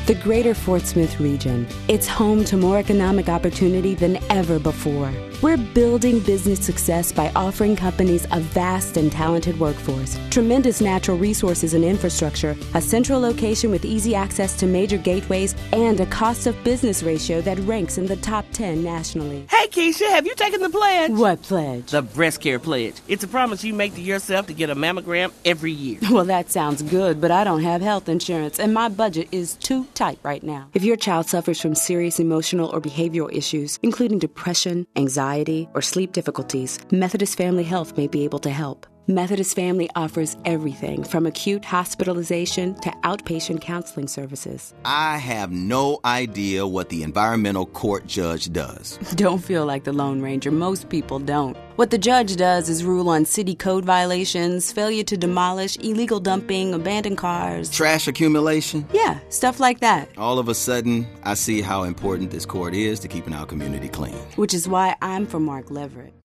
The greater Fort Smith region. It's home to more economic opportunity than ever before. We're building business success by offering companies a vast and talented workforce, tremendous natural resources and infrastructure, a central location with easy access to major gateways, and a cost of business ratio that ranks in the top 10 nationally. Hey, Keisha, have you taken the pledge? What pledge? The breast care pledge. It's a promise you make to yourself to get a mammogram every year. Well, that sounds good, but I don't have health insurance, and my budget is too tight right now. If your child suffers from serious emotional or behavioral issues, including depression, anxiety, or sleep difficulties, Methodist Family Health may be able to help. Methodist Family offers everything from acute hospitalization to outpatient counseling services. I have no idea what the environmental court judge does. Don't feel like the Lone Ranger. Most people don't. What the judge does is rule on city code violations, failure to demolish, illegal dumping, abandoned cars. Trash accumulation? Yeah, stuff like that. All of a sudden, I see how important this court is to keeping our community clean. Which is why I'm for Mark Leverett.